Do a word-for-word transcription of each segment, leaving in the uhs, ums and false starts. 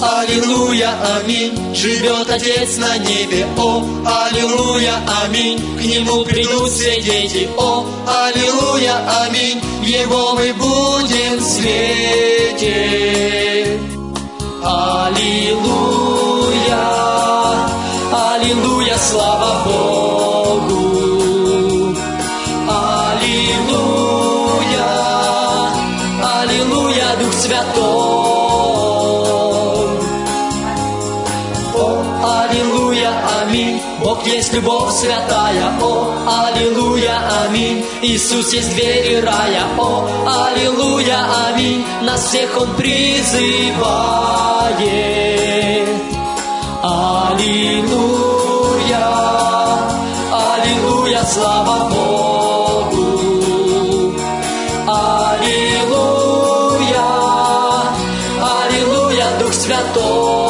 аллилуйя, аминь. Живет Отец на небе, о, аллилуйя, аминь. К Нему придут все дети, о, аллилуйя, аминь. В Его мы будем в свете. Аллилуйя, аллилуйя, слава Богу. Аллилуйя, аллилуйя, Дух Святой. О, аллилуйя, аминь. Бог есть любовь святая, о, аллилуйя, аминь. Иисус есть дверь рая, о, аллилуйя, аминь. Нас всех Он призывает. Аллилуйя, аллилуйя, слава Богу. Аллилуйя, аллилуйя, Дух Святой.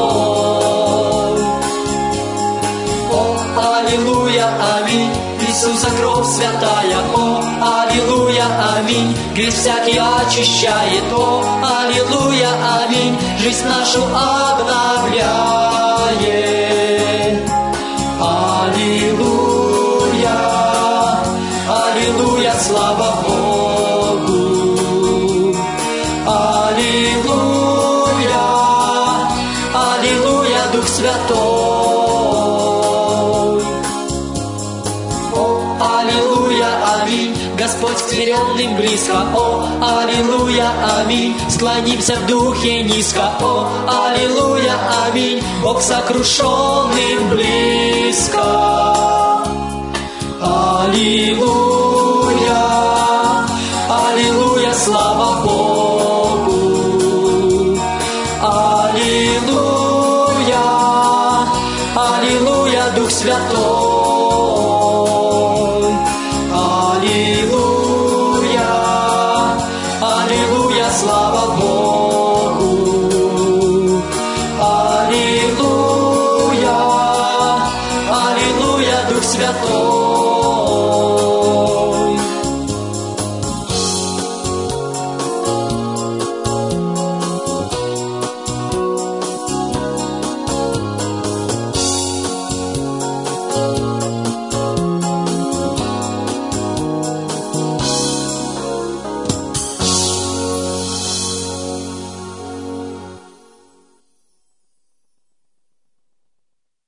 Аллилуйя, аминь. Иисуса кровь святая, о, аллилуйя, аминь. Грех всякий очищает, о, аллилуйя, аминь. Жизнь нашу обновляет. Аллилуйя, аллилуйя, слава Богу. Аллилуйя, аллилуйя, Дух Святой. Господь к смиренным близко, о, аллилуйя, аминь. Склонимся в духе низко, о, аллилуйя, аминь. Бог сокрушенным близко. Аллилуйя, аллилуйя, слава Богу. Аллилуйя, аллилуйя, Дух Святой.